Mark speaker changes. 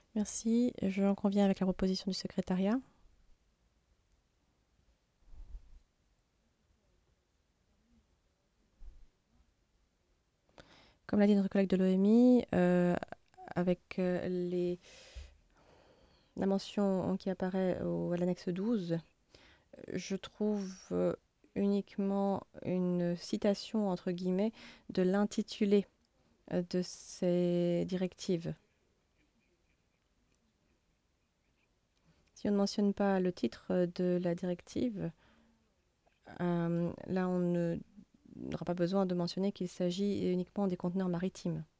Speaker 1: Merci. Je en conviens avec la proposition du secrétariat. Comme l'a dit notre collègue de l'OMI, avec la mention qui apparaît à l'annexe 12, je trouve uniquement une citation, entre guillemets, de l'intitulé de ces directives. Si on ne mentionne pas le titre de la directive, là on n'aura pas besoin de mentionner qu'il s'agit uniquement des conteneurs maritimes.